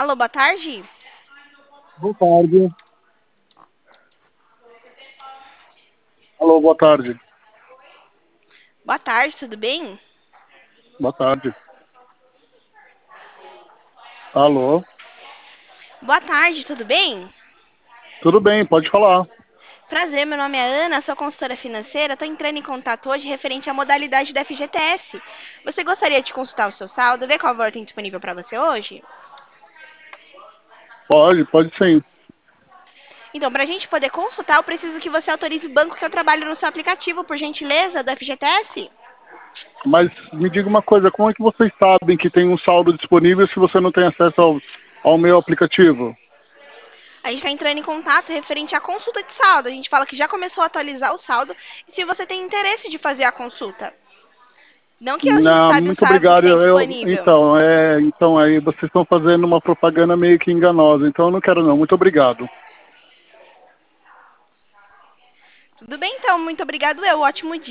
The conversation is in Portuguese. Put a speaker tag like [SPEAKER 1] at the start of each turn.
[SPEAKER 1] Alô, boa tarde.
[SPEAKER 2] Boa tarde. Alô, boa tarde.
[SPEAKER 1] Boa tarde, tudo bem?
[SPEAKER 2] Boa tarde. Alô,
[SPEAKER 1] Boa tarde, tudo bem?
[SPEAKER 2] tudo bem, pode falar.
[SPEAKER 1] Prazer, meu nome é Ana, sou consultora financeira. Estou entrando em contato hoje referente à modalidade da FGTS. Você gostaria de consultar o seu saldo, ver qual valor tem disponível para você hoje?
[SPEAKER 2] Pode sim.
[SPEAKER 1] Então, para a gente poder consultar, eu preciso que você autorize o banco que eu trabalho no seu aplicativo, por gentileza, do FGTS.
[SPEAKER 2] Mas me diga uma coisa, como é que vocês sabem que tem um saldo disponível se você não tem acesso ao meu aplicativo?
[SPEAKER 1] A gente está entrando em contato referente à consulta de saldo. A gente fala que já começou a atualizar o saldo e se você tem interesse de fazer a consulta. Não que a gente
[SPEAKER 2] Não,
[SPEAKER 1] sabe o
[SPEAKER 2] muito
[SPEAKER 1] saldo que
[SPEAKER 2] obrigado.
[SPEAKER 1] tem disponível.
[SPEAKER 2] Então aí vocês estão fazendo uma propaganda meio que enganosa, então eu não quero não. Muito obrigado.
[SPEAKER 1] Tudo bem, então. Muito obrigado. Ótimo dia.